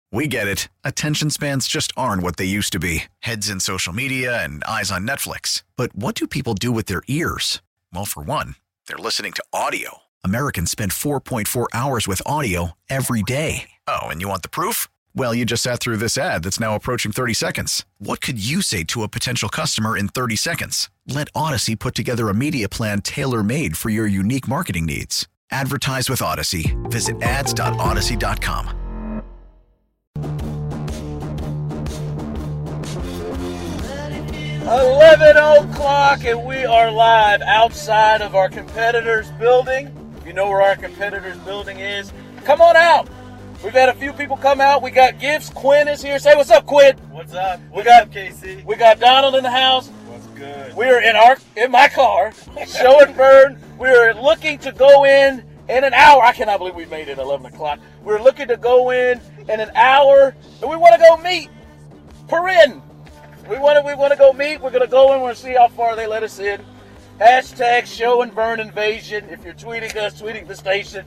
We get it. Attention spans just aren't what they used to be. Heads in social media and eyes on Netflix. But what do people do with their ears? Well, for one, they're listening to audio. Americans spend 4.4 hours with audio every day. Oh, and you want the proof? Well, you just sat through this ad that's now approaching 30 seconds. What could you say to a potential customer in 30 seconds? Let Odyssey put together a media plan tailor-made for your unique marketing needs. Advertise with Odyssey. Visit ads.odyssey.com. 11 o'clock and we are live outside of our competitor's building. If you know where our competitor's building is, come on out. We've had a few people come out. We got gifts. Quinn is here. Say what's up, Quinn. What's up? What's up, KC? We got Donald in the house. What's good? We're in my car, show and burn. We're looking to go in an hour. I cannot believe we made it 11 o'clock. We're looking to go in an hour, and we want to go meet Perrin. We want to go meet. We're going to go in. We're going to see how far they let us in. Hashtag show and burn invasion. If you're tweeting us, tweeting the station.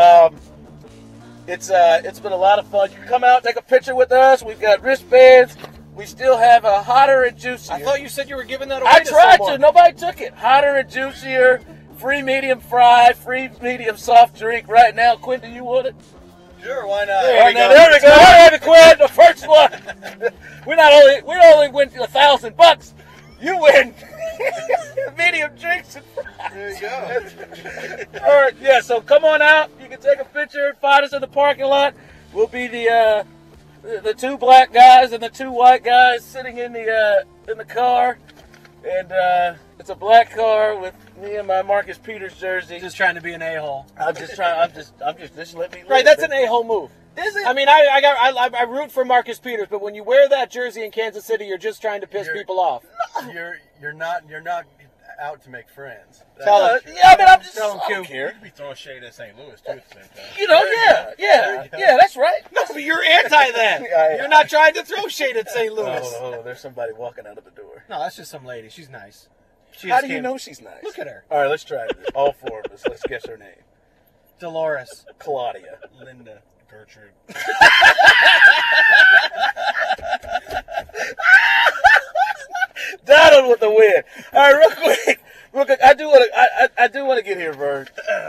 It's been a lot of fun. You can come out, take a picture with us. We've got wristbands. We still have a hotter and juicier. I thought you said you were giving that away I to tried someone. to. Nobody took it. Hotter and juicier. Free medium fry. Free medium soft drink right now. Quinn, do you want it? Sure, why not? There we go. All right, Quinn, the first one. We only win $1,000. You win medium drinks and fries. There you go. All right, yeah. So come on out. You can take a picture. Find us in the parking lot. We'll be the two black guys and the two white guys sitting in the car, and it's a black car with me and my Marcus Peters jersey. Just trying to be an a-hole. I'm just let me live. Right, that's an a-hole move. Is it? I mean, I root for Marcus Peters, but when you wear that jersey in Kansas City, you're just trying to piss people off. You're not out to make friends. Yeah, I mean, I'm just. I don't care. You could be throwing shade at St. Louis too at the same time. You know, yeah, that's right. No, but you're anti that. Yeah. You're not trying to throw shade at St. Louis. Hold on, there's somebody walking out of the door. No, that's just some lady. She's nice. How do you know she's nice? Look at her. All right, let's try this. All four of us. Let's guess her name. Dolores. Claudia. Linda. Gertrude. Donald with the win. All right, real quick. I do want to get here, Vern.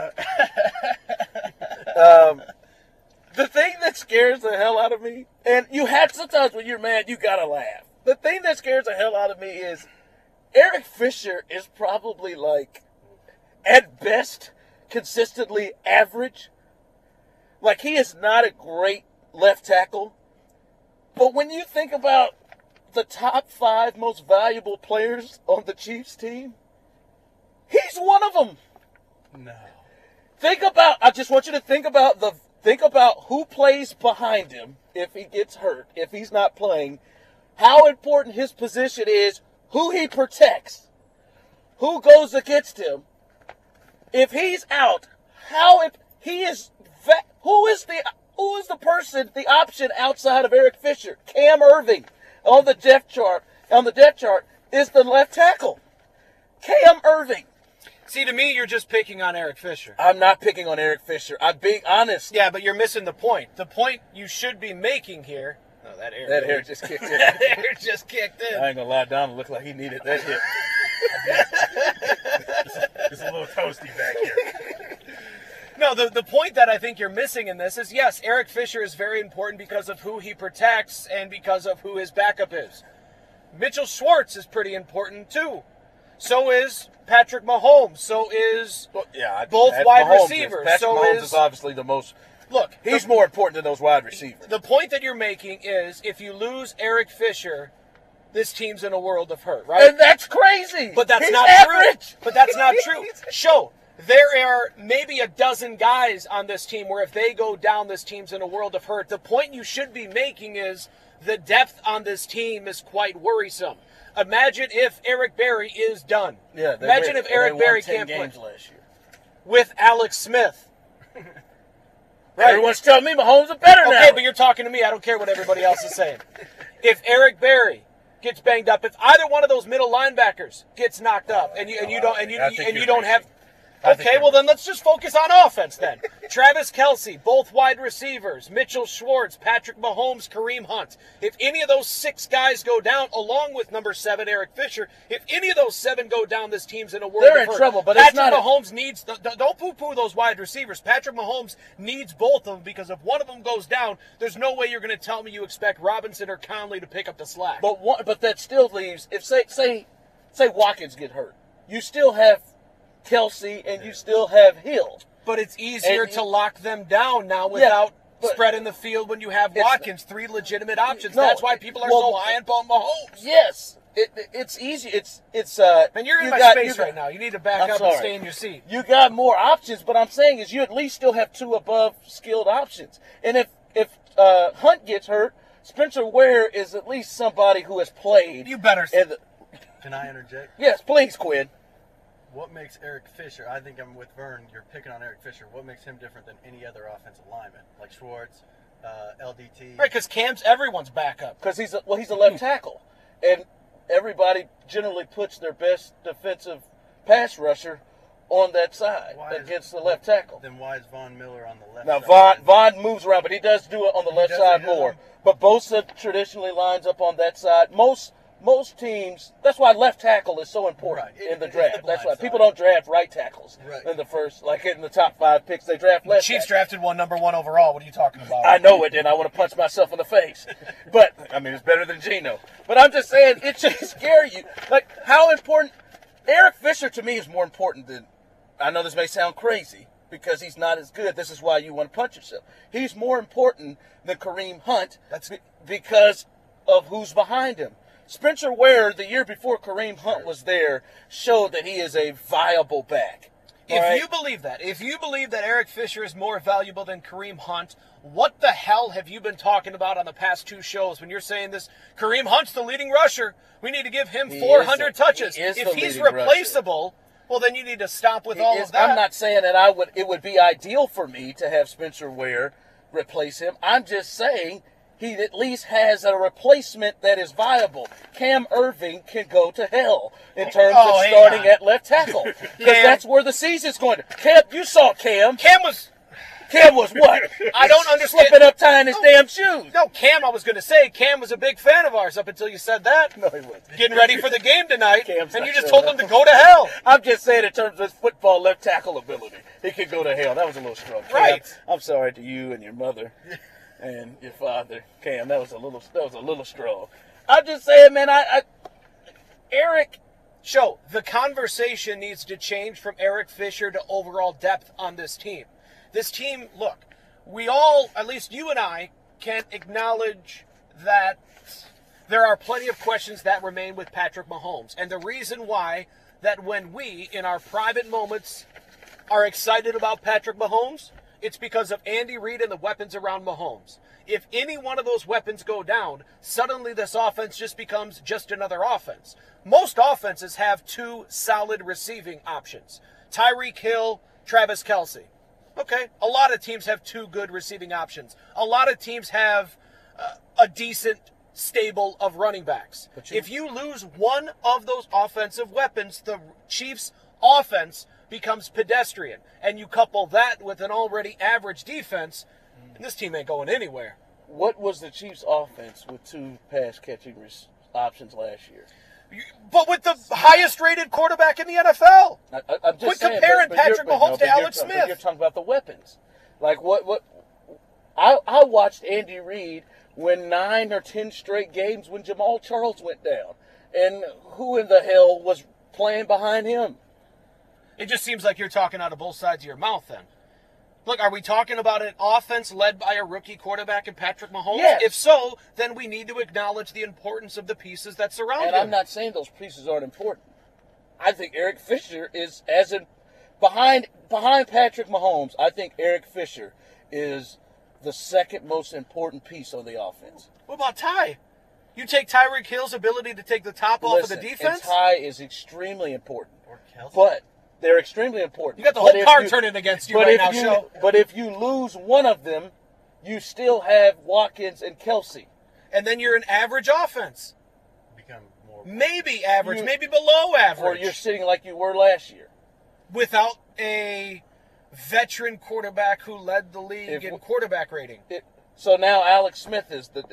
The thing that scares the hell out of me, and you have sometimes when you're mad, you gotta laugh. The thing that scares the hell out of me is Eric Fisher is probably at best, consistently average. Like, he is not a great left tackle. But when you think about the top 5 most valuable players on the Chiefs team, he's one of them. No. I just want you to think about who plays behind him if he gets hurt, if he's not playing, how important his position is, who he protects, who goes against him. If he's out, who is the person, the option outside of Eric Fisher? Cam Irving on the depth chart is the left tackle. Cam Irving. See, to me, you're just picking on Eric Fisher. I'm not picking on Eric Fisher. I'm being honest. Yeah, but you're missing the point. The point you should be making here. Oh, that hair just kicked in. That hair just kicked in. I ain't gonna lie, Donald looked like he needed that hit. It's a little toasty back here. No, the point that I think you're missing in this is, yes, Eric Fisher is very important because of who he protects and because of who his backup is. Mitchell Schwartz is pretty important, too. So is Patrick Mahomes. So is both wide receivers. Patrick Mahomes is obviously the most. Look, he's more important than those wide receivers. The point that you're making is if you lose Eric Fisher, this team's in a world of hurt, right? And that's crazy. But that's he's not average. True. But that's not true. There are maybe a dozen guys on this team where if they go down, this team's in a world of hurt. The point you should be making is the depth on this team is quite worrisome. Imagine if Eric Berry is done. Yeah. Imagine if Eric Berry can't play last year with Alex Smith. Right. Everyone's telling me Mahomes is better now. Okay, but you're talking to me. I don't care what everybody else is saying. If Eric Berry gets banged up, if either one of those middle linebackers gets knocked up, and you don't have Okay, well then let's just focus on offense then. Travis Kelce, both wide receivers, Mitchell Schwartz, Patrick Mahomes, Kareem Hunt. If any of those 6 guys go down, along with number 7, Eric Fisher, if any of those 7 go down, this team's in a world They're of in hurt. trouble, but Patrick it's not Mahomes needs, don't poo-poo those wide receivers. Patrick Mahomes needs both of them because if one of them goes down, there's no way you're going to tell me you expect Robinson or Conley to pick up the slack. But that still leaves, if say Watkins get hurt, you still have Kelce and you still have Hill. But it's easier And to lock them down now without but spreading the field when you have Watkins, 3 legitimate options. No, That's why people are so high on Mahomes. Yes, it's easy. It's And you're in my space right now. You need to back up and stay in your seat. You got more options, but I'm saying is you at least still have 2 above skilled options. And if Hunt gets hurt, Spencer Ware is at least somebody who has played. You better. Can I interject? Yes, please, Quinn. What makes Eric Fisher, I think I'm with Vern, you're picking on Eric Fisher, what makes him different than any other offensive lineman? Like Schwartz, LDT? Right, because Cam's everyone's backup. Because he's a left tackle. And everybody generally puts their best defensive pass rusher on that side against the left tackle. Then why is Von Miller on the left Now, side? Vaughn moves around, but he does do it on the left side more. But Bosa traditionally lines up on that side. Most teams, that's why left tackle is so important in the draft. That's why people don't draft right tackles in the first, like in the top 5 picks. They draft left. Chiefs drafted one number 1 overall. What are you talking about? I know it, and I want to punch myself in the face. But, I mean, it's better than Geno. But I'm just saying, it should scare you. Like, how important, Eric Fisher to me is more important than, I know this may sound crazy, because he's not as good. This is why you want to punch yourself. He's more important than Kareem Hunt because of who's behind him. Spencer Ware, the year before Kareem Hunt was there, showed that he is a viable back. If you believe that Eric Fisher is more valuable than Kareem Hunt, what the hell have you been talking about on the past 2 shows when you're saying this? Kareem Hunt's the leading rusher. We need to give him 400 touches. If he's replaceable, well, then you need to stop with all of that. I'm not saying that it would be ideal for me to have Spencer Ware replace him. I'm just saying he at least has a replacement that is viable. Cam Irving can go to hell in terms of starting at left tackle. Because that's where the season's going. Cam, you saw Cam. Cam was what? I don't understand. Slipping up, tying his damn shoes. No, Cam, I was going to say, Cam was a big fan of ours up until you said that. No, he wasn't. Getting ready for the game tonight, Cam's and you not just showing told him up. to go to hell. I'm just saying in terms of his football left tackle ability, he could go to hell. That was a little strong. Right. Cam, I'm sorry to you and your mother and your father, Cam. That was a little strong. I'm just saying, man. Eric. Show the conversation needs to change from Eric Fisher to overall depth on this team. This team, look, we all, at least you and I, can acknowledge that there are plenty of questions that remain with Patrick Mahomes. And the reason why that when we, in our private moments, are excited about Patrick Mahomes, it's because of Andy Reid and the weapons around Mahomes. If any one of those weapons go down, suddenly this offense just becomes just another offense. Most offenses have 2 solid receiving options. Tyreek Hill, Travis Kelce. Okay, a lot of teams have 2 good receiving options. A lot of teams have a decent stable of running backs. If you lose one of those offensive weapons, the Chiefs' offense becomes pedestrian. And you couple that with an already average defense, and this team ain't going anywhere. What was the Chiefs' offense with 2 pass-catching options last year? But with the highest-rated quarterback in the NFL. I'm just saying, comparing Patrick Mahomes to Alex Smith. Smith. You're talking about the weapons. Like what? I watched Andy Reid win 9 or 10 straight games when Jamal Charles went down, and who in the hell was playing behind him? It just seems like you're talking out of both sides of your mouth then. Look, are we talking about an offense led by a rookie quarterback in Patrick Mahomes? Yes. If so, then we need to acknowledge the importance of the pieces that surround him. And I'm not saying those pieces aren't important. I think Eric Fisher is behind Patrick Mahomes. I think Eric Fisher is the second most important piece on the offense. What about Ty? You take Tyreek Hill's ability to take the top off of the defense? And Ty is extremely important. Or Kelce. But they're extremely important. You got the whole card turning against you right now, Show. But if you lose one of them, you still have Watkins and Kelce. And then you're an average offense. Become more. Maybe average, maybe below average. Or you're sitting like you were last year. without a veteran quarterback who led the league in quarterback rating. So now Alex Smith is the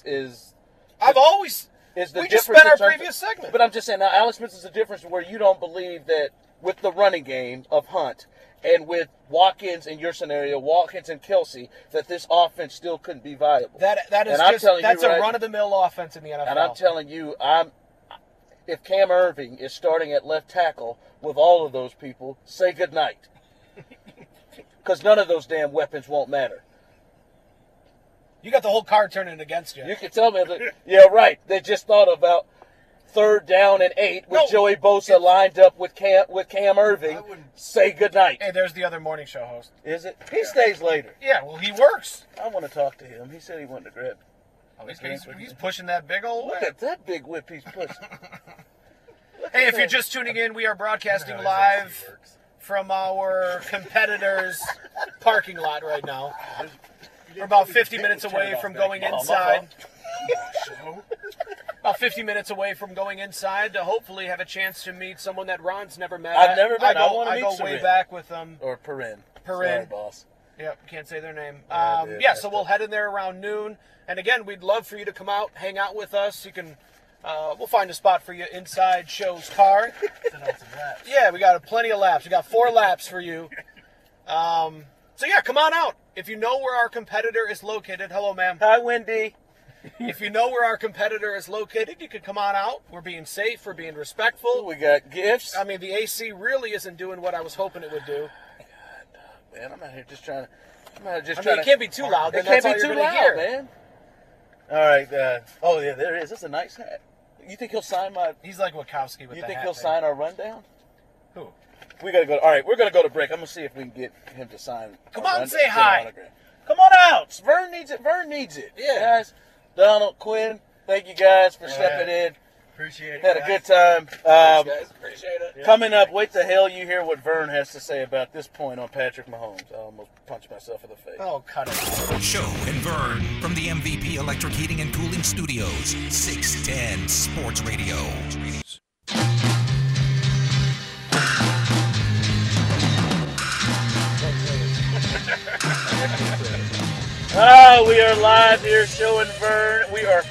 We just spent our previous segment. But I'm just saying, now Alex Smith is the difference where you don't believe that with the running game of Hunt and with Watkins in your scenario, Watkins and Kelsey, that this offense still couldn't be viable. That's a run-of-the-mill offense in the NFL. And I'm telling you, if Cam Irving is starting at left tackle with all of those people, say goodnight. Because none of those damn weapons won't matter. You got the whole card turning against you. You can tell me that, yeah, right. They just thought about 3rd down and 8 with Joey Bosa lined up with Cam Irving. Say goodnight. Hey, there's the other morning show host. Is it? He stays later. Yeah, well, he works. I want to talk to him. He said he wanted to grab. Oh, he's pushing that big old whip. Look at that big whip he's pushing. Hey, if you're just tuning in, we are broadcasting live from our competitor's parking lot right now. We're about 50 minutes away from going inside. About 50 minutes away from going inside to hopefully have a chance to meet someone that Ron's never met. I've never met. I want to meet go way back with them. Or Perrin. Sorry, boss. Yep, can't say their name. Yeah, so we'll head in there around noon. And again, we'd love for you to come out, hang out with us. You can, we'll find a spot for you inside Show's car. Yeah, we got plenty of laps. We got 4 laps for you. So yeah, come on out. If you know where our competitor is located, hello, ma'am. Hi, Wendy. If you know where our competitor is located, you could come on out. We're being safe. We're being respectful. We got gifts. I mean, the AC really isn't doing what I was hoping it would do. God, man, I'm out here just trying to. It can't be too loud. It can't be too loud, man. All right. Oh, yeah, there it is. That's a nice hat. You think he'll sign my... He's like Wachowski with the hat. You think he'll sign our rundown? Who? We got to go. All right, we're going to go to break. I'm going to see if we can get him to sign. Come on, say hi. Come on out. Vern needs it. Yeah. Guys, Donald, Quinn, thank you guys for stepping in. Appreciate it. Had a good time. Thanks, guys. Appreciate it. Yeah. Coming up, wait till hell you hear what Vern has to say about this point on Patrick Mahomes. I almost punched myself in the face. Oh, cut it. Show and Vern from the MVP Electric Heating and Cooling Studios, 610 Sports Radio. We are live here, Show and Vern. We are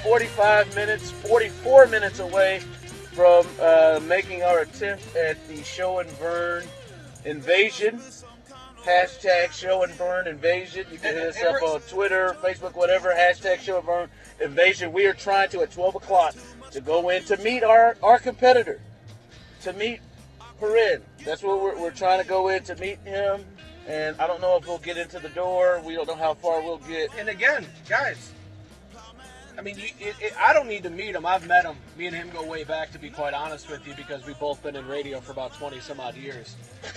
44 minutes away from making our attempt at the Show and Vern invasion. Hashtag Show and Vern invasion. You can hit us up on Twitter, Facebook, whatever. Hashtag Show and Vern invasion. We are trying to, at 12 o'clock, to go in to meet our competitor, to meet Perrin. That's what we're trying to go in to meet him. And I don't know if we'll get into the door. We don't know how far we'll get. And again, guys, I mean, I don't need to meet him. I've met him. Me and him go way back, to be quite honest with you, because we've both been in radio for about 20 some odd years.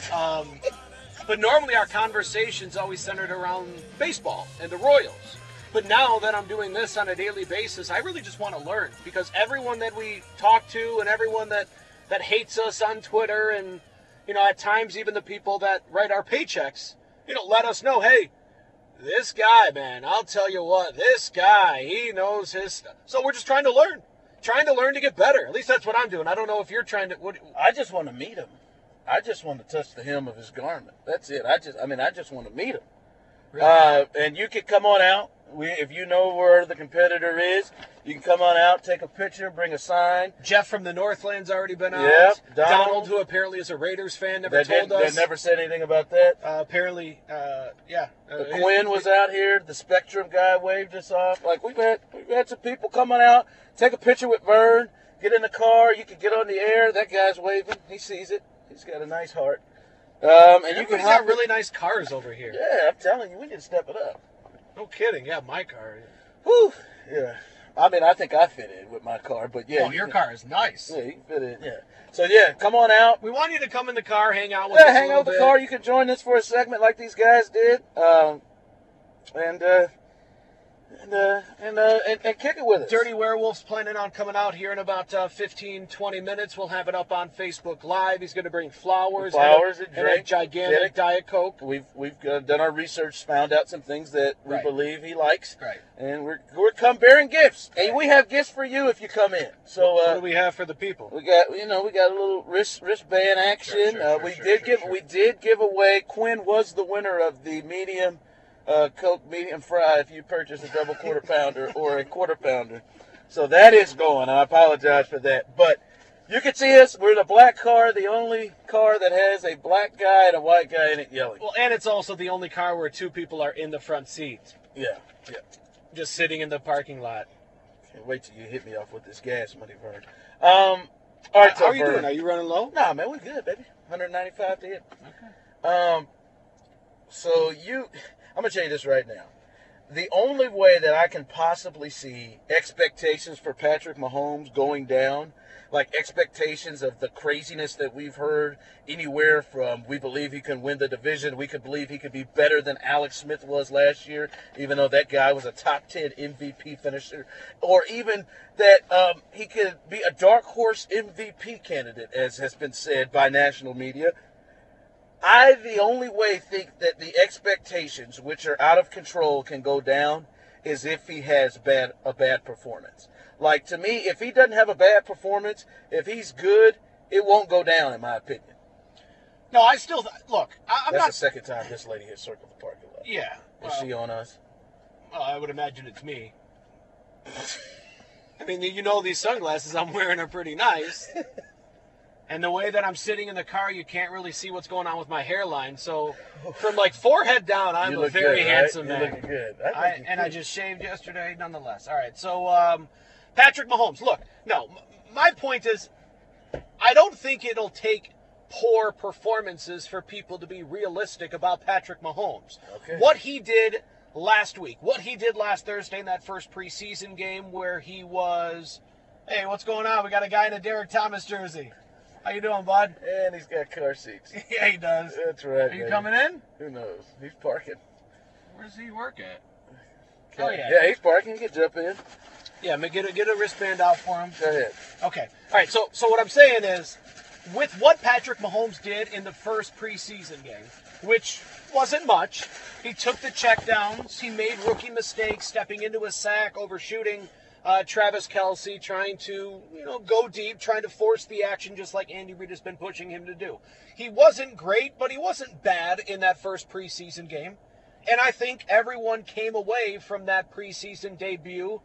But normally our conversation's always centered around baseball and the Royals. But now that I'm doing this on a daily basis, I really just want to learn, because everyone that we talk to and everyone that hates us on Twitter and, you know, at times even the people that write our paychecks, you know, let us know, hey, this guy, man, I'll tell you what, this guy, he knows his stuff. So we're just trying to learn to get better. At least that's what I'm doing. I don't know if you're trying to. I just want to meet him. I just want to touch the hem of his garment. That's it. I just want to meet him. Really? And you can come on out. If you know where the competitor is, you can come on out, take a picture, bring a sign. Jeff from the Northland's already been out. Yep. Donald, who apparently is a Raiders fan, told us. They never said anything about that. Apparently, yeah. Quinn was out here. The Spectrum guy waved us off. Like, we've had some people coming out, take a picture with Vern, get in the car. You can get on the air. That guy's waving. He sees it. He's got a nice heart. And you can have really nice cars over here. Yeah, I'm telling you, we need to step it up. No kidding. Yeah, my car. Whew. Yeah. I mean, I think I fit in with my car, but yeah. Oh, your car is nice. Yeah, you can fit in. Yeah. So yeah, come on out. We want you to come in the car, hang out with us. Yeah, hang out with the car. You can join us for a segment like these guys did. and kick it with us. Dirty Werewolf's planning on coming out here in about 15, 20 minutes. We'll have it up on Facebook Live. He's going to bring flowers and a gigantic Diet Coke. We've done our research, found out some things that we believe he likes. Right. And we're come bearing gifts. And we have gifts for you if you come in. So what do we have for the people? We got a little wristband action. We did give away. Quinn was the winner of the medium Coke medium fry if you purchase a double quarter pounder or a quarter pounder. So that is going. I apologize for that. But you can see us. We're in a black car, the only car that has a black guy and a white guy in it yelling. Well, and it's also the only car where two people are in the front seat. Yeah. Just sitting in the parking lot. Can't wait till you hit me off with this gas money, Vern. All right, how are you doing? Are you running low? Nah, man, we're good, baby. 195 to hit. Okay. I'm going to tell you this right now. The only way that I can possibly see expectations for Patrick Mahomes going down, like expectations of the craziness that we've heard anywhere from we believe he can win the division, we could believe he could be better than Alex Smith was last year, even though that guy was a top 10 MVP finisher, or even that he could be a dark horse MVP candidate, as has been said by national media. I the only way think that the expectations, which are out of control, can go down is if he has a bad performance. Like, to me, if he doesn't have a bad performance, if he's good, it won't go down, in my opinion. No, I still look. That's the second time this lady has circled the parking lot. Yeah. Is she on us? Well, I would imagine it's me. I mean, these sunglasses I'm wearing are pretty nice. And the way that I'm sitting in the car, you can't really see what's going on with my hairline. So from like forehead down, I'm a very handsome man. You're looking good. I just shaved yesterday, nonetheless. All right, so Patrick Mahomes. Look, no, my point is I don't think it'll take poor performances for people to be realistic about Patrick Mahomes. Okay. What he did last week, what he did last Thursday in that first preseason game where he was, hey, what's going on? We got a guy in a Derek Thomas jersey. How you doing, bud? And he's got car seats. Yeah, he does. That's right. Are you coming in? Who knows? He's parking. Where does he work at? Oh, yeah. Yeah, he's parking. You can jump in. Yeah, get a wristband out for him. Go ahead. Okay. All right, so what I'm saying is, with what Patrick Mahomes did in the first preseason game, which wasn't much, he took the checkdowns, he made rookie mistakes, stepping into a sack, overshooting Travis Kelce, trying to go deep, trying to force the action just like Andy Reid has been pushing him to do. He wasn't great, but he wasn't bad in that first preseason game. And I think everyone came away from that preseason debut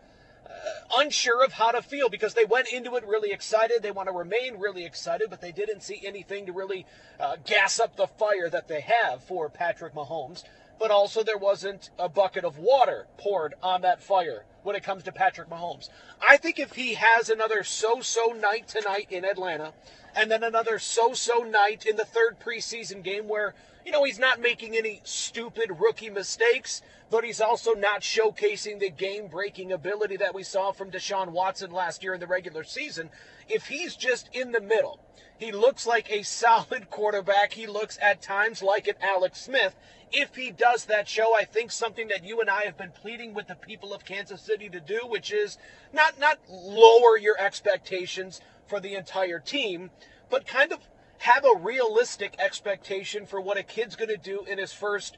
unsure of how to feel because they went into it really excited. They want to remain really excited, but they didn't see anything to really gas up the fire that they have for Patrick Mahomes. But also there wasn't a bucket of water poured on that fire when it comes to Patrick Mahomes. I think if he has another so-so night tonight in Atlanta and then another so-so night in the third preseason game where, he's not making any stupid rookie mistakes, but he's also not showcasing the game-breaking ability that we saw from Deshaun Watson last year in the regular season. If he's just in the middle, he looks like a solid quarterback. He looks at times like an Alex Smith. If he does that show, I think something that you and I have been pleading with the people of Kansas City to do, which is not lower your expectations for the entire team, but kind of have a realistic expectation for what a kid's going to do in his first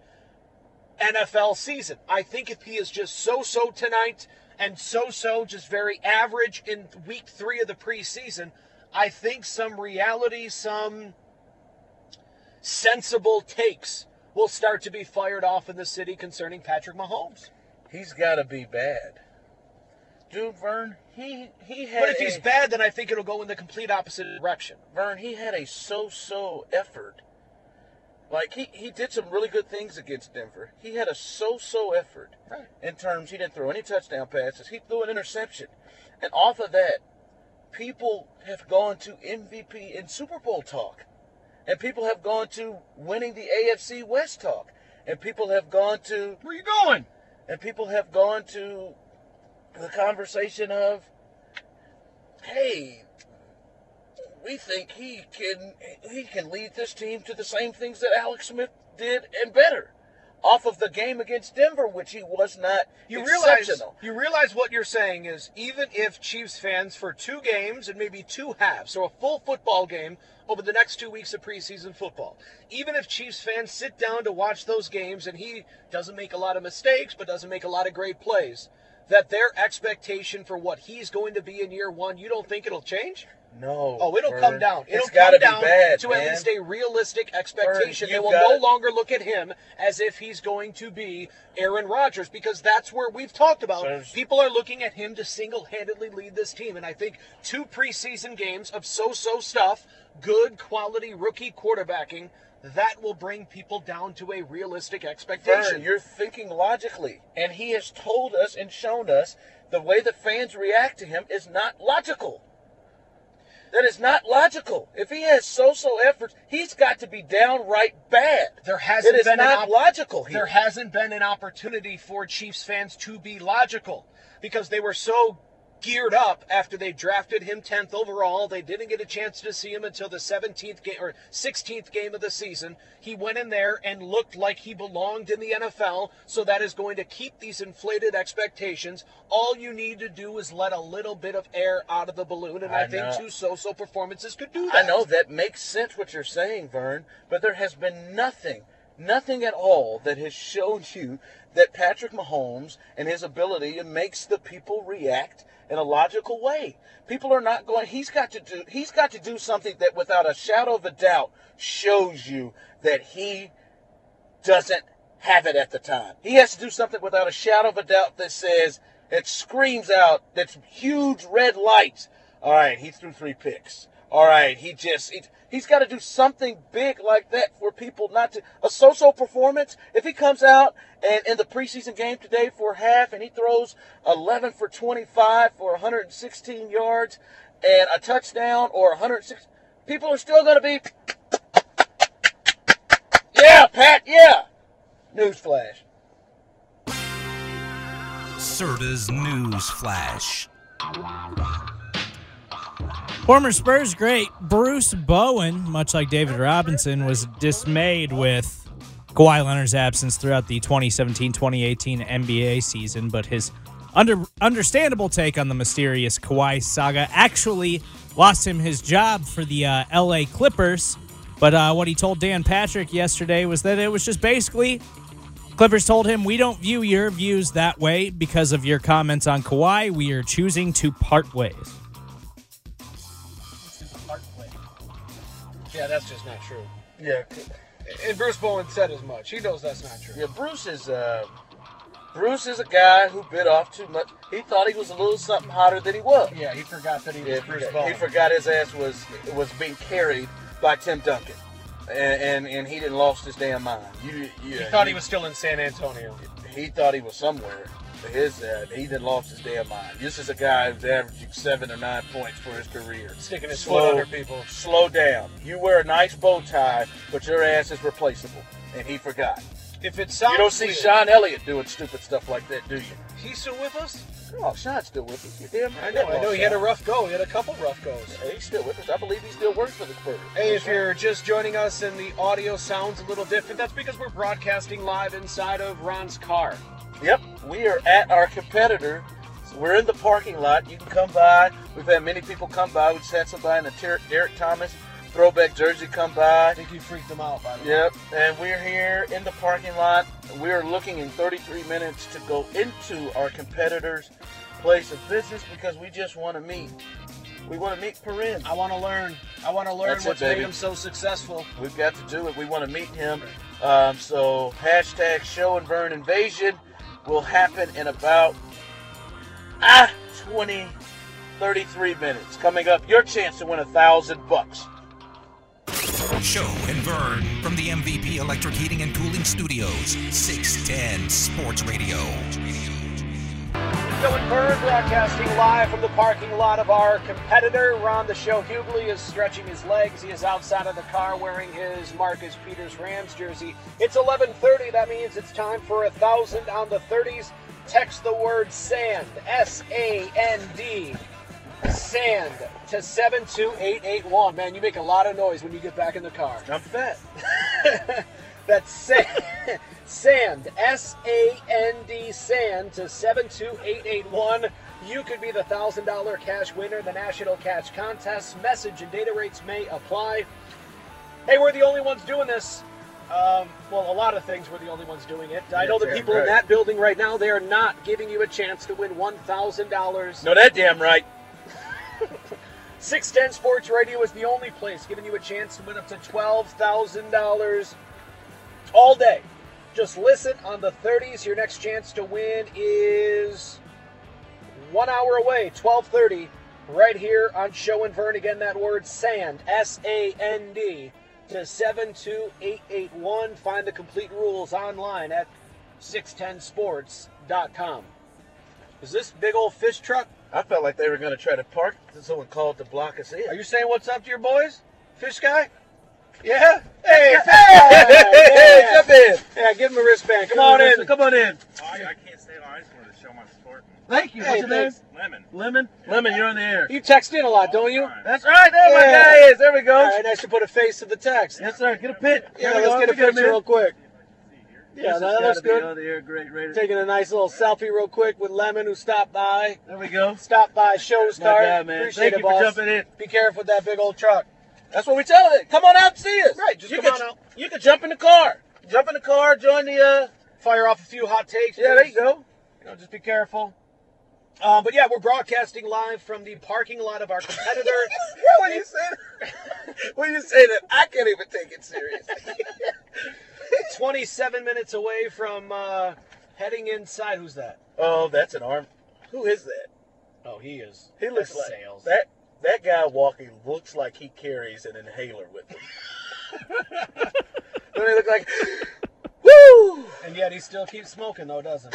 NFL season. I think if he is just so-so tonight and so-so, just very average in week 3 of the preseason, I think some reality, some sensible takes will start to be fired off in the city concerning Patrick Mahomes. He's got to be bad. Dude, Vern, he had But if he's bad, then I think it'll go in the complete opposite direction. Vern, he had a so-so effort. Like, he did some really good things against Denver. He had a so-so effort. Right. In terms, he didn't throw any touchdown passes. He threw an interception. And off of that, people have gone to MVP and Super Bowl talk. And people have gone to winning the AFC West talk. And people have gone to... Where are you going? And people have gone to the conversation of, hey, we think he can lead this team to the same things that Alex Smith did and better. off of the game against Denver, which he was not You exceptional. realize what you're saying is even if Chiefs fans for 2 games and maybe 2 halves, so a full football game over the next 2 weeks of preseason football, even if Chiefs fans sit down to watch those games and he doesn't make a lot of mistakes but doesn't make a lot of great plays, that their expectation for what he's going to be in year 1, you don't think it'll change? No. Oh, it'll come down. It'll gotta come down be bad, to man. at least a realistic expectation. Vern, They you will gotta- no longer look at him as if he's going to be Aaron Rodgers, because that's where we've talked about. Vern. People are looking at him to single-handedly lead this team, and I think 2 preseason games of so-so stuff, good quality rookie quarterbacking, that will bring people down to a realistic expectation. Vern, you're thinking logically, and he has told us and shown us the way that fans react to him is not logical. That is not logical. If he has so-so efforts, he's got to be downright bad. There hasn't It is been not logical here. There hasn't been an opportunity for Chiefs fans to be logical because they were so geared up after they drafted him 10th overall. They didn't get a chance to see him until the 17th game or 16th game of the season. He went in there and looked like he belonged in the NFL, so that is going to keep these inflated expectations. All you need to do is let a little bit of air out of the balloon, and I think know. 2 so-so performances could do that. I know that makes sense what you're saying, Vern, but there has been nothing at all that has shown you that Patrick Mahomes and his ability makes the people react in a logical way. People are not going. He's got to do something that, without a shadow of a doubt, shows you that he doesn't have it at the time. He has to do something without a shadow of a doubt that says, it screams out, that's huge red lights. All right, he threw 3 picks. All right, he's got to do something big like that for people not to. A so-so performance, if he comes out and in the preseason game today for half and he throws 11 for 25 for 116 yards and a touchdown or 106, people are still going to be, yeah, Pat, yeah. Newsflash. Serta's News Flash. Former Spurs great Bruce Bowen, much like David Robinson, was dismayed with Kawhi Leonard's absence throughout the 2017-2018 NBA season, but his understandable take on the mysterious Kawhi saga actually lost him his job for the LA Clippers. But what he told Dan Patrick yesterday was that it was just basically Clippers told him, we don't view your views that way because of your comments on Kawhi. We are choosing to part ways. Yeah, that's just not true. Yeah. And Bruce Bowen said as much. He knows that's not true. Yeah, Bruce is a guy who bit off too much. He thought he was a little something hotter than he was. Yeah, he forgot that he was Yeah, Bruce Bowen. he forgot his ass was being carried by Tim Duncan, and he didn't lost his damn mind. He thought he was still in San Antonio. He thought he was somewhere. He didn't lost his damn mind. This is a guy who's averaging 7 or 9 points for his career. Sticking his foot under people. Slow down. You wear a nice bow tie, but your ass is replaceable. And he forgot. If it sounds You don't see weird, Sean Elliott doing stupid stuff like that, do you? he's still with us? Oh, Sean's still with us. You damn I right. know. He had a rough go. He had a couple rough goes. Yeah, he's still with us. I believe he still works for the Spurs. Hey, if you're just joining us and the audio sounds a little different, that's because we're broadcasting live inside of Ron's car. Yep, we are at our competitor. So we're in the parking lot. You can come by. We've had many people come by. We just had somebody in a Derek Thomas throwback jersey come by. I think you freaked them out, by the way. Yep, and we're here in the parking lot. We are looking in 33 minutes to go into our competitor's place of business because we just want to meet. We want to meet Perrin. I want to learn. That's it, What's made baby. him so successful. We've got to do it. We want to meet him. So hashtag Show and Vern Invasion will happen in about 33 minutes. Coming up, your chance to win $1,000. Show and Vern from the MVP Electric Heating and Cooling Studios, 610 Sports Radio. Joe and Vern broadcasting live from the parking lot of our competitor. Ron the Show Hughley is stretching his legs. He is outside of the car wearing his Marcus Peters Rams jersey. It's 11:30. That means it's time for 1,000 on the 30s. Text the word SAND, S-A-N-D, SAND, to 72881. Man, you make a lot of noise when you get back in the car. I'm fat. That's SAND, S-A-N-D, SAND to 72881. You could be the $1,000 cash winner in the National Cash Contest. Message and data rates may apply. Hey, we're the only ones doing this. Well, a lot of things we're the only ones doing it. I know the people in that building right now, they are not giving you a chance to win $1,000. No, that damn right. 610 Sports Radio is the only place giving you a chance to win up to $12,000 all day. Just listen on the 30s. Your next chance to win is 1 hour away, 12:30, right here on Show and Vern. Again, that word SAND, S-A-N-D, to 72881. Find the complete rules online at 610sports.com. Is this big old fish truck? I felt like they were going to try to park. Someone called to block us in. Are you saying what's up to your boys? Fish guy? Yeah? Hey, Hey, jump in. Yeah, give him a wristband. Come on in. Come on in. I can't stay long. I just wanted to show my sport. Thank you. What's your name? Lemon. Lemon? Lemon, you're on the air. You text in a lot, don't you? That's right. There my guy is. There we go. All right, nice to put a face to the text. Yes, sir. Get a pic. Yeah, let's get a picture real quick. Yeah, that looks good. On the air. Great. Taking a nice little selfie real quick with Lemon, who stopped by. There we go. Stopped by, show start. My bad, man. Appreciate Thank it, you for boss. jumping in. Be careful with that big old truck. That's what we tell it. Come on out and see us. Right, just you come can, on out. You can jump in the car. Jump in the car. Join the. Fire off a few hot takes. Yeah, there you go. Just be careful. But yeah, we're broadcasting live from the parking lot of our competitor. when you say that, I can't even take it seriously. 27 minutes away from heading inside. Who's that? Oh, that's an arm. Who is that? Oh, he is. He looks That's like sales. that guy walking looks like he carries an inhaler with him. Don't he look like? Woo! And yet he still keeps smoking, though, doesn't he?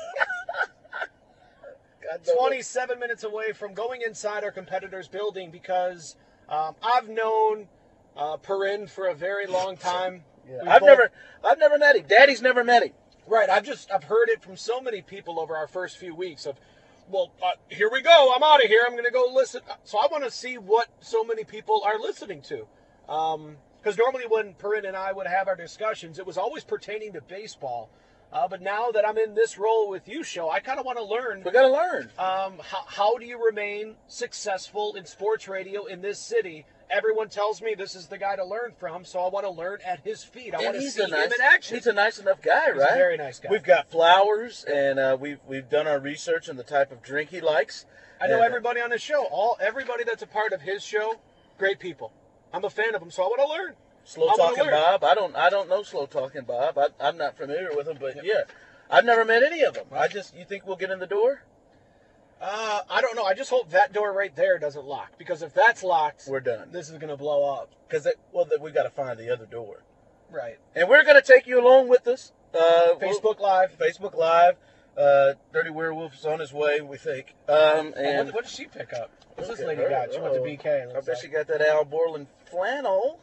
God, don't 27 minutes away from going inside our competitor's building because I've known Perrin for a very long time. Yeah. I've never met him. Daddy's never met him. Right, I've heard it from so many people over our first few weeks of, well, here we go. I'm out of here. I'm going to go listen. So I want to see what so many people are listening to. Because normally when Perrin and I would have our discussions, it was always pertaining to baseball. But now that I'm in this role with you, Show, I kind of want to learn. We got to learn. How do you remain successful in sports radio in this city? Everyone tells me this is the guy to learn from, so I want to learn at his feet. I want to see him in action. He's a nice enough guy, He's right? a very nice guy. We've got flowers, and we've done our research on the type of drink he likes. I know everybody on the show. Everybody that's a part of his show, great people. I'm a fan of them, so I want to learn. Slow Talking Bob. I don't know Slow Talking Bob. I'm not familiar with him, but yeah, I've never met any of them. You think we'll get in the door? I don't know. I just hope that door right there doesn't lock, because if that's locked, we're done. This is going to blow up. Because we got to find the other door. Right. And we're going to take you along with us. Facebook Live. Dirty Werewolf's on his way, we think. And what did she pick up? What's this lady got? She went to BK. I bet she got that Al Borland flannel.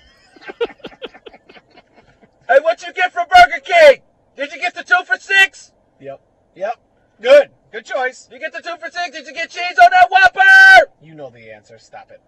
Hey, what you get from Burger King? Did you get the 2 for $6? Yep. Good choice. You get the 2 for $6? Did you get cheese on that Whopper? You know the answer. Stop it.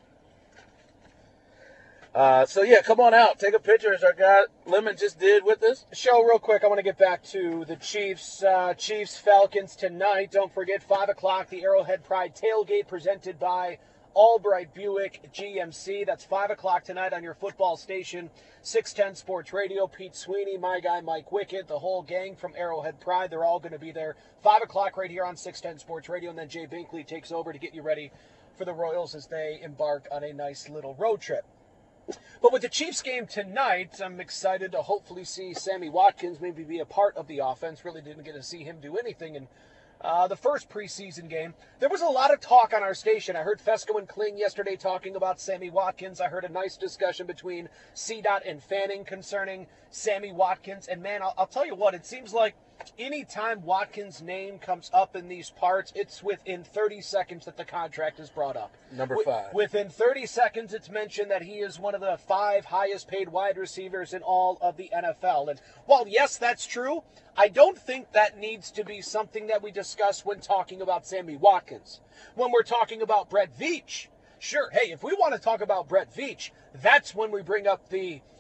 So yeah, come on out. Take a picture as our guy Lemon just did with us. Show real quick. I want to get back to the Chiefs. Chiefs-Falcons tonight. Don't forget, 5 o'clock, the Arrowhead Pride tailgate presented by Albright Buick GMC. That's 5 o'clock tonight on your football station. 610 Sports Radio. Pete Sweeney, my guy Mike Wickett, the whole gang from Arrowhead Pride. They're all going to be there. 5 o'clock right here on 610 Sports Radio. And then Jay Binkley takes over to get you ready for the Royals as they embark on a nice little road trip. But with the Chiefs game tonight, I'm excited to hopefully see Sammy Watkins maybe be a part of the offense. Really didn't get to see him do anything in the first preseason game. There was a lot of talk on our station. I heard Fesco and Kling yesterday talking about Sammy Watkins. I heard a nice discussion between CDOT and Fanning concerning Sammy Watkins. And man, I'll tell you what, it seems like anytime Watkins' name comes up in these parts, it's within 30 seconds that the contract is brought up. Number 5. Within 30 seconds, it's mentioned that he is one of the 5 highest paid wide receivers in all of the NFL. And while, yes, that's true, I don't think that needs to be something that we discuss when talking about Sammy Watkins. When we're talking about Brett Veach, sure, hey, if we want to talk about Brett Veach, that's when we bring up the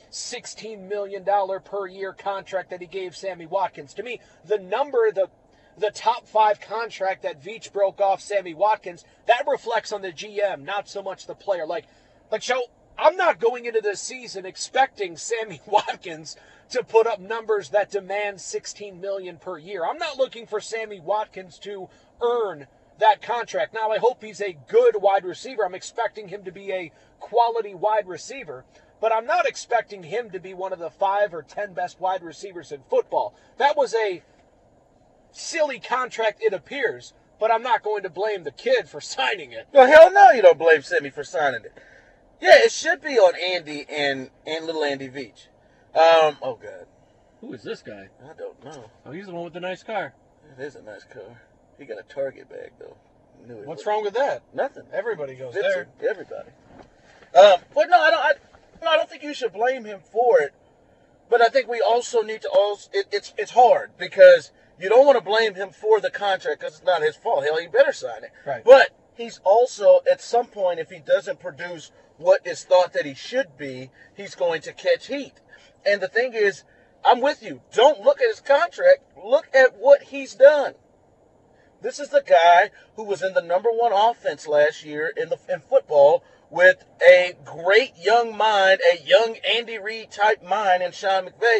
$16 million per year contract that he gave Sammy Watkins. To me, the number, the top 5 contract that Veach broke off Sammy Watkins, that reflects on the GM, not so much the player. Like Joe, I'm not going into this season expecting Sammy Watkins to put up numbers that demand $16 million per year. I'm not looking for Sammy Watkins to earn that contract. Now, I hope he's a good wide receiver. I'm expecting him to be a quality wide receiver, but I'm not expecting him to be one of the 5 or 10 best wide receivers in football. That was a silly contract, it appears, but I'm not going to blame the kid for signing it. No, hell no, you don't blame Sammy for signing it. Yeah, it should be on Andy and little Andy Veach. Oh, God. Who is this guy? I don't know. Oh, he's the one with the nice car. It is a nice car. He got a Target bag, though. What's wrong with that? Nothing. Everybody goes Fits there. him. Everybody. But no, I don't think you should blame him for it. But I think we also need to it's hard because you don't want to blame him for the contract because it's not his fault. Hell, he better sign it. Right. But he's also, at some point, if he doesn't produce what is thought that he should be, he's going to catch heat. And the thing is, I'm with you. Don't look at his contract. Look at what he's done. This is the guy who was in the number 1 offense last year in football with a great young mind, a young Andy Reid type mind in Sean McVay.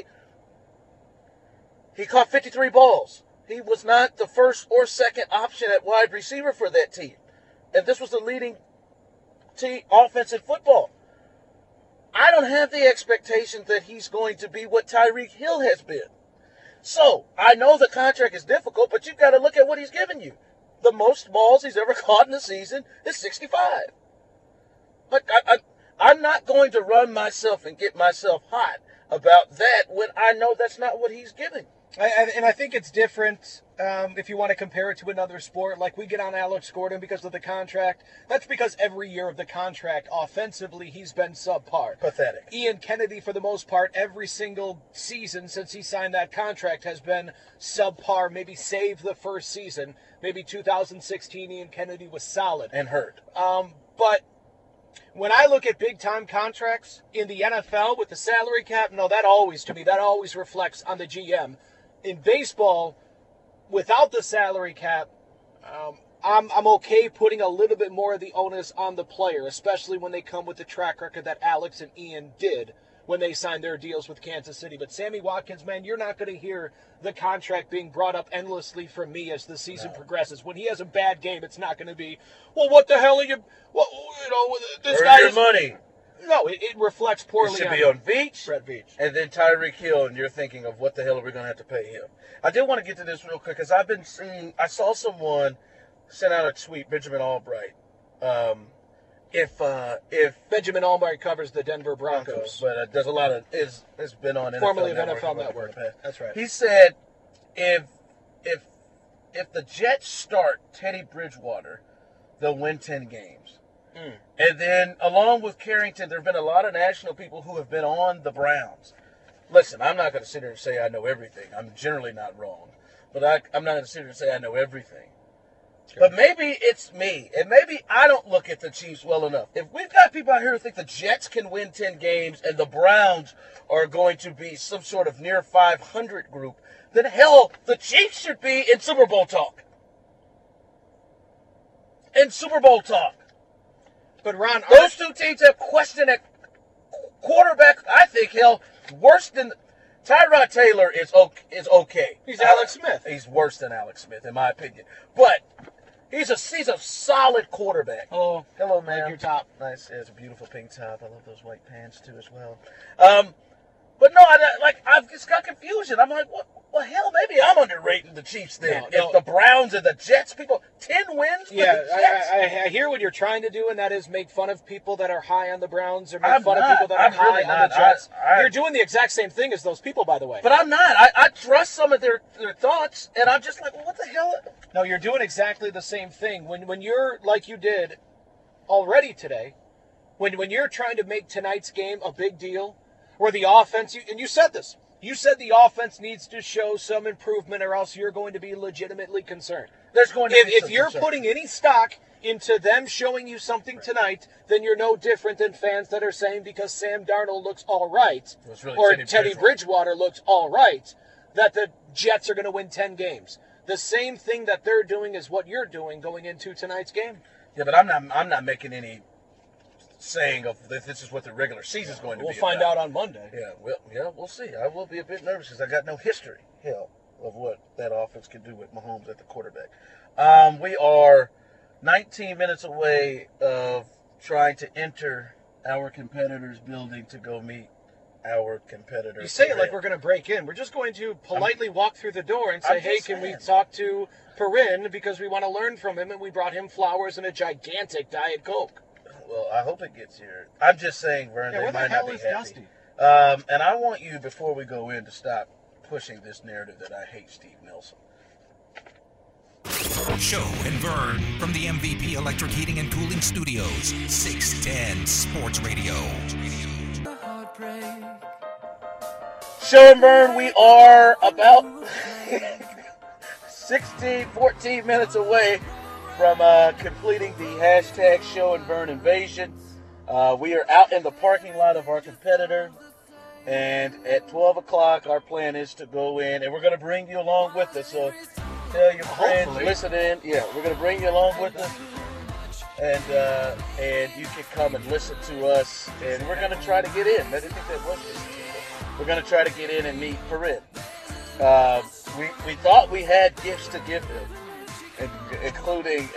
He caught 53 balls. He was not the first or second option at wide receiver for that team. And this was the leading team offense in football. I don't have the expectation that he's going to be what Tyreek Hill has been. So, I know the contract is difficult, but you've got to look at what he's given you. The most balls he's ever caught in a season is 65. Like, I'm not going to run myself and get myself hot about that when I know that's not what he's giving. And I think it's different if you want to compare it to another sport. Like, we get on Alex Gordon because of the contract. That's because every year of the contract, offensively, he's been subpar. Pathetic. Ian Kennedy, for the most part, every single season since he signed that contract has been subpar, maybe save the first season. Maybe 2016, Ian Kennedy was solid. And hurt. But when I look at big-time contracts in the NFL with the salary cap, no, that always reflects on the GM. In baseball, without the salary cap, I'm okay putting a little bit more of the onus on the player, especially when they come with the track record that Alex and Ian did when they signed their deals with Kansas City. But Sammy Watkins, man, you're not going to hear the contract being brought up endlessly from me as the season progresses. When he has a bad game, it's not going to be, well, what the hell are you, well, this guy your money. No, it reflects poorly. It should be on Veach, Brett Veach, and then Tyreek Hill, and you're thinking of what the hell are we going to have to pay him. I did want to get to this real quick because I saw someone send out a tweet, Benjamin Albright. If Benjamin Albright covers the Denver Broncos, but does a lot of has been on NFL formerly of Network NFL Network. That's right. He said if the Jets start Teddy Bridgewater, they'll win 10 games. And then, along with Carrington, there have been a lot of national people who have been on the Browns. Listen, I'm not going to sit here and say I know everything. I'm generally not wrong. But I'm not going to sit here and say I know everything. But maybe it's me, and maybe I don't look at the Chiefs well enough. If we've got people out here who think the Jets can win 10 games and the Browns are going to be some sort of near 500 group, then hell, the Chiefs should be in Super Bowl talk. In Super Bowl talk. But Ron, those two teams have questioned at quarterback. I think hell worse than Tyrod Taylor is okay. He's Alex Smith. He's worse than Alex Smith in my opinion. But he's a solid quarterback. Hello, man. Like your top. Nice. It's a beautiful pink top. I love those white pants too as well. But no, I've just got confusion. I'm like, what? Well, hell, maybe I'm underrating the Chiefs then. No. If the Browns and the Jets, 10 wins for the Jets? I hear what you're trying to do, and that is make fun of people that are high on the Browns or make fun of people that are high on the Jets. You're doing the exact same thing as those people, by the way. But I'm not. I trust some of their thoughts, and I'm just like, well, what the hell? No, you're doing exactly the same thing. When you're like you did already today, when you're trying to make tonight's game a big deal, where the offense, and you said this, you said the offense needs to show some improvement or else you're going to be legitimately concerned. There's going to be if you're putting any stock into them showing you something tonight, then you're no different than fans that are saying because Sam Darnold looks all right, really or Teddy Bridgewater looks all right, that the Jets are going to win 10 games. The same thing that they're doing is what you're doing going into tonight's game. Yeah, but I'm not making any saying of this is what the regular season is going to be. We'll find out on Monday. Yeah, we'll see. I will be a bit nervous because I got no history, of what that offense can do with Mahomes at the quarterback. We are 19 minutes away of trying to enter our competitor's building to go meet our competitor. You say it like we're going to break in. We're just going to politely walk through the door and say, hey, can we talk to Perrin because we want to learn from him, and we brought him flowers and a gigantic Diet Coke. Well, I hope it gets here. I'm just saying, Vern, they might not be happy. Dusty? And I want you, before we go in, to stop pushing this narrative that I hate Steve Nelson. Show and Vern from the MVP Electric Heating and Cooling Studios, 610 Sports Radio. Show and Vern, we are about 14 minutes away from completing the hashtag Show and Vern invasion. We are out in the parking lot of our competitor, and at 12 o'clock our plan is to go in, and we're going to bring you along with us. So tell your friends, listen in. Yeah, we're going to bring you along with us, and you can come and listen to us, and we're going to try to get in. I didn't think that was this. We're going to try to get in and meet Perrin. We thought we had gifts to give him, including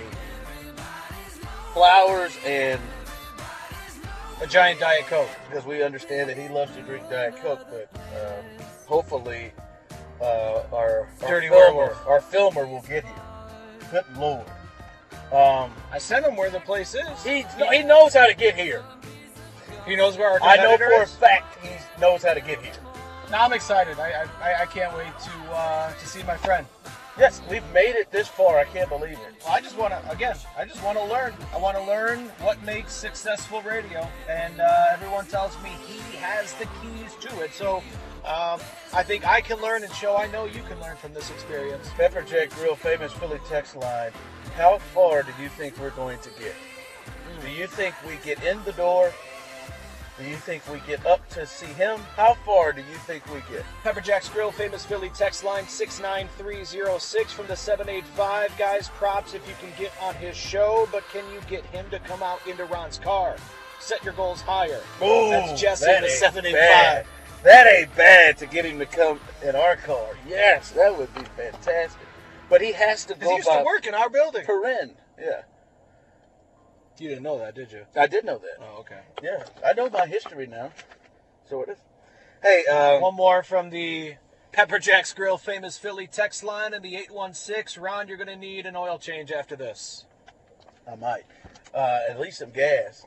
flowers and a giant Diet Coke, because we understand that he loves to drink Diet Coke. But hopefully, our filmer will get here. Good Lord! I sent him where the place is. He knows how to get here. He knows where our I know competitor for a fact he knows how to get here. Now I'm excited. I can't wait to see my friend. Yes, we've made it this far. I can't believe it. Well, I just want to learn. I want to learn what makes successful radio, and everyone tells me he has the keys to it. So I think I can learn, and Show, I know you can learn from this experience. Pepper Jack Grill, famous Philly text line. How far do you think we're going to get? Do you think we get in the door? Do you think we get up to see him? How far do you think we get? Pepper Jack's Grill, famous Philly text line 69306 from the 785. Guys, props if you can get on his show, but can you get him to come out into Ron's car? Set your goals higher. Ooh, that's Jesse in the 785. Bad. That ain't bad to get him to come in our car. Yes, that would be fantastic. But he has to go. He used to work in our building. Perrin, yeah. You didn't know that, did you? I did know that. Oh, okay. Yeah, I know my history now. Sort of. Hey, one more from the Pepper Jack's Grill famous Philly text line in the 816. Ron, you're going to need an oil change after this. I might. At least some gas.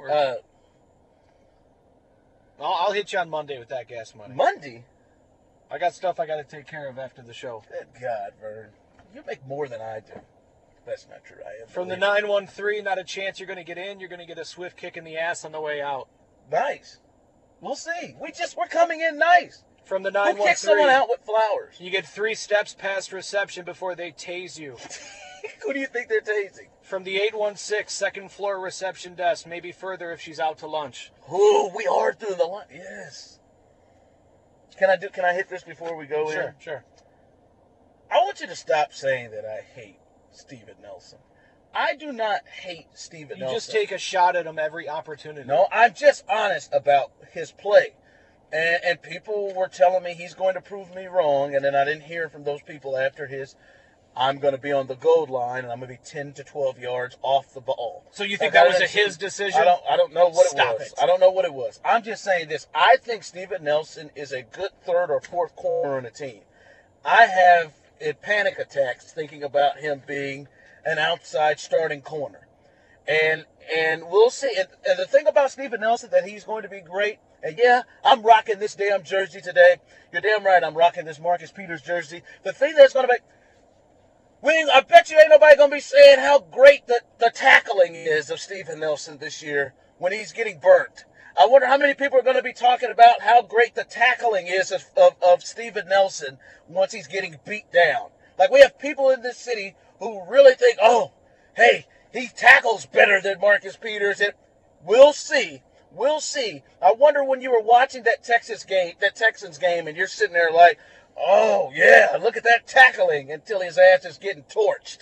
I'll hit you on Monday with that gas money. Monday? I got stuff I got to take care of after the show. Good God, Vern. You make more than I do. That's not true. From the 913, not a chance you're going to get in. You're going to get a swift kick in the ass on the way out. Nice. We'll see. We're coming in nice. From the 913. Who kicks someone out with flowers? You get 3 steps past reception before they tase you. Who do you think they're tasing? From the 816, second floor reception desk. Maybe further if she's out to lunch. Ooh, we are through the lunch. Yes. Can I hit this before we go in? Sure. I want you to stop saying that I hate Steven Nelson. I do not hate Steven Nelson. You just take a shot at him every opportunity. No, I'm just honest about his play. And people were telling me he's going to prove me wrong, and then I didn't hear from those people after his, I'm going to be on the goal line, and I'm going to be 10 to 12 yards off the ball. So you think that was his decision? I don't know what Stop it was. it. I don't know what it was. I'm just saying this. I think Steven Nelson is a good third or fourth corner on the team. I have panic attacks thinking about him being an outside starting corner. And we'll see. And the thing about Steven Nelson, that he's going to be great. And yeah, I'm rocking this damn jersey today. You're damn right I'm rocking this Marcus Peters jersey. The thing that's going to be... I bet you ain't nobody going to be saying how great the tackling is of Steven Nelson this year when he's getting burnt. I wonder how many people are going to be talking about how great the tackling is of Steven Nelson once he's getting beat down. Like, we have people in this city who really think, oh, hey, he tackles better than Marcus Peters. And we'll see. We'll see. I wonder when you were watching that Texans game, and you're sitting there like, oh, yeah, look at that tackling until his ass is getting torched.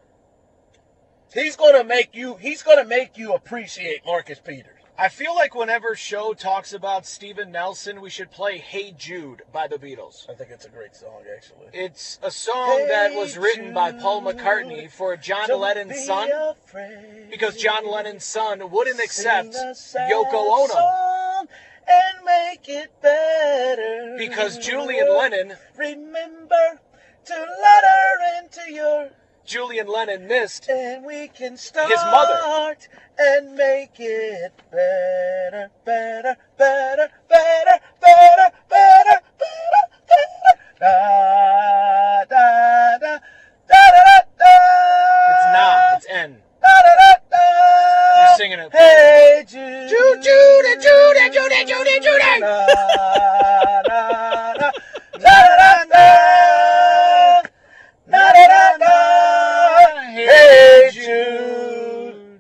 He's going to make you appreciate Marcus Peters. I feel like whenever Show talks about Steven Nelson, we should play Hey Jude by the Beatles. I think it's a great song, actually. It's a song that was written by Paul McCartney for John Lennon's son, because John Lennon's son wouldn't accept Yoko Ono. And make it better. Because Julian Lennon, remember to let her into your... Julian Lennon missed and we can start his mother and make it better, better, better, better, better, better, better, better. Da, da, da, da, da, da. It's not. It's N. Da, da, da, da. You're singing it. Hey, Jude. Jude, Jude, Jude, Jude, Jude, Jude. Da, da, da, da, da, da. Da, da, da. Hey, Jude.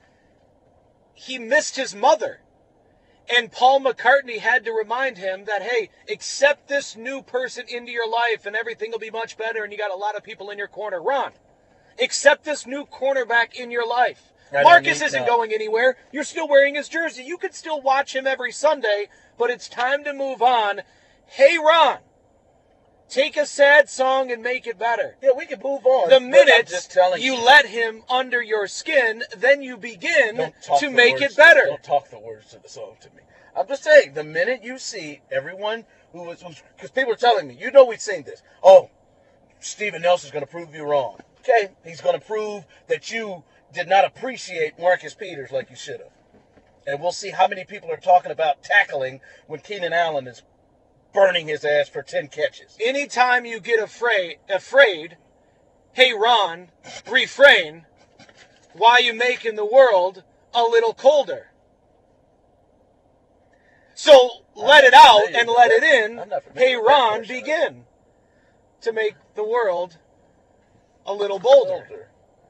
He missed his mother. And Paul McCartney had to remind him that, hey, accept this new person into your life and everything will be much better and you got a lot of people in your corner. Ron, accept this new cornerback in your life. Marcus isn't going anywhere. You're still wearing his jersey. You could still watch him every Sunday, but it's time to move on. Hey, Ron, take a sad song and make it better. Yeah, we can move on. The minute you let him under your skin, then you begin to make words, it better. Don't talk the words to the song to me. I'm just saying, the minute you see everyone who was, because people are telling me, you know we've seen this. Oh, Steven Nelson's going to prove you wrong. Okay, he's going to prove that you did not appreciate Marcus Peters like you should have. And we'll see how many people are talking about tackling when Keenan Allen is burning his ass for 10 catches. Anytime you get afraid, hey, Ron, refrain, why you making the world a little colder? So let it out and let it in. Hey, Ron, begin to make the world a little bolder.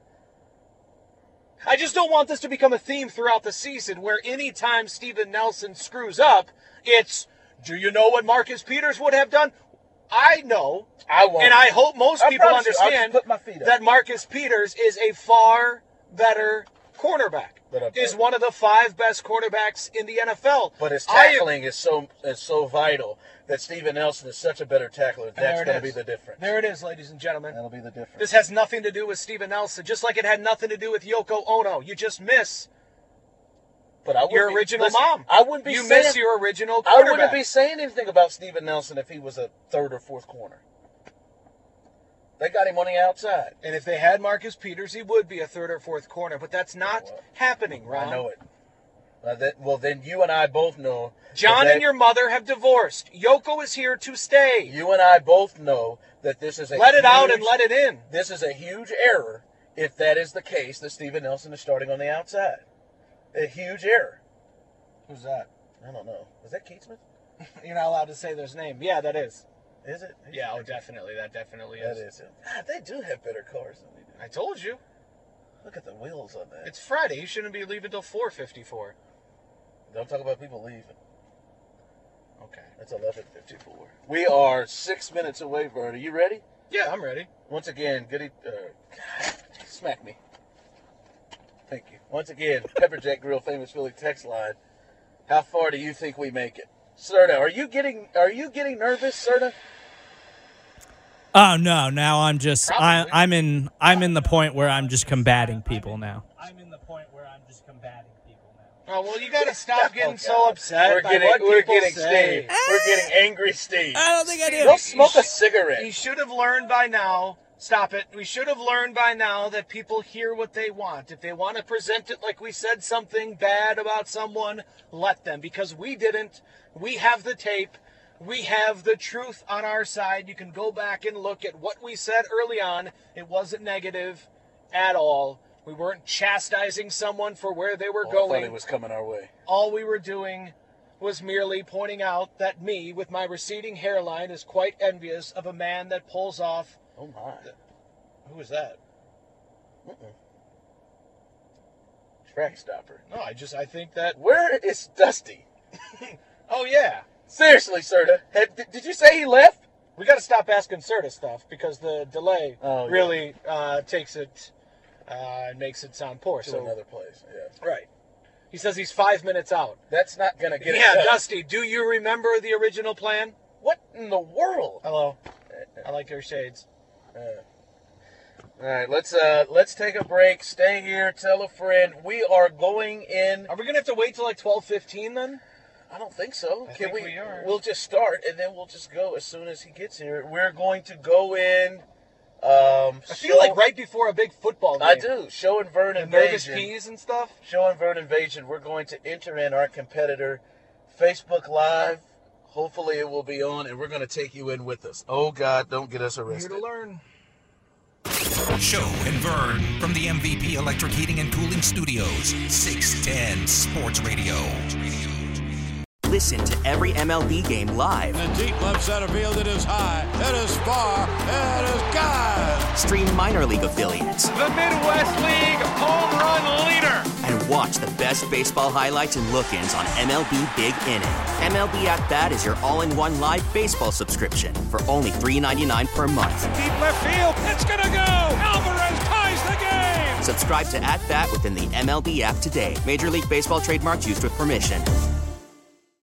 I just don't want this to become a theme throughout the season where anytime Steven Nelson screws up, it's, do you know what Marcus Peters would have done? I know. I won't. And I hope most people understand that Marcus Peters is a far better cornerback. Is one of the 5 best cornerbacks in the NFL. But his tackling is so vital that Steven Nelson is such a better tackler. That's going to be the difference. There it is, ladies and gentlemen. That'll be the difference. This has nothing to do with Steven Nelson, just like it had nothing to do with Yoko Ono. You just miss your original mom. I wouldn't be you saying, miss your original quarterback. I wouldn't be saying anything about Steven Nelson if he was a 3rd or 4th corner. They got him on the outside. And if they had Marcus Peters, he would be a 3rd or 4th corner. But that's not happening, Ron. I know it. Well, then you and I both know. John and your mother have divorced. Yoko is here to stay. You and I both know that this is a Let it out and let it in. This is a huge error if that is the case that Steven Nelson is starting on the outside. A huge error. Who's that? I don't know. Is that Keatsman? You're not allowed to say their name. Yeah, that is. Is it? Yeah, definitely. That definitely is. That is. God, they do have better cars than we do. I told you. Look at the wheels on that. It's Friday. You shouldn't be leaving till 4:54. Don't talk about people leaving. Okay. It's 11:54. We are 6 minutes away, Vern. Are you ready? Yeah, I'm ready. Once again, smack me. Thank you. Once again, Pepperjack Grill, famous Philly text line. How far do you think we make it? Serta, are you getting nervous, Serta? Oh no! Now I'm just I'm in the point where I'm just combating people now. Oh well, you got to stop getting so upset. We're getting Steve. We're getting angry Steve. I don't think I do. Go smoke a cigarette. He should have learned by now. Stop it. We should have learned by now that people hear what they want. If they want to present it like we said something bad about someone, let them. Because we didn't. We have the tape. We have the truth on our side. You can go back and look at what we said early on. It wasn't negative at all. We weren't chastising someone for where they were going. I thought it was coming our way. All we were doing was merely pointing out that me, with my receding hairline, is quite envious of a man that pulls off. Oh, my. Who is that? track stopper. No, I think that. Where is Dusty? Oh yeah. Seriously, Serta. Did you say he left? We got to stop asking Serta stuff because the delay Oh, yeah. really takes it and makes it sound poor. To So another place. Yeah. right. He says he's 5 minutes out. That's not gonna get it Yeah, done. Dusty, do you remember the original plan? What in the world? Hello. I like your shades. All right, let's take a break. Stay here. Tell a friend. We are going in. Are we gonna have to wait till like 12:15 then? I don't think so. I think we are. We'll just start and then we'll just go as soon as he gets here. We're going to go in. I I feel like right before a big football game. I do. Show and Vern The nervous Invasion. peas and stuff. Show and Vern Invasion. We're going to enter in our competitor Facebook Live. Hopefully it will be on, and we're going to take you in with us. Oh God, don't get us Here arrested. to learn. Show and Vern from the MVP Electric Heating and Cooling Studios. 610 Sports Radio. Listen to every MLB game live. In the deep left center field, it is high, it is far, it is gone. Stream minor league affiliates. The Midwest League home run leader. And watch the best baseball highlights and look-ins on MLB Big Inning. MLB At Bat is your all-in-one live baseball subscription for only $3.99 per month. Deep left field, it's gonna go. Alvarez ties the game. Subscribe to At Bat within the MLB app today. Major League Baseball trademarks used with permission.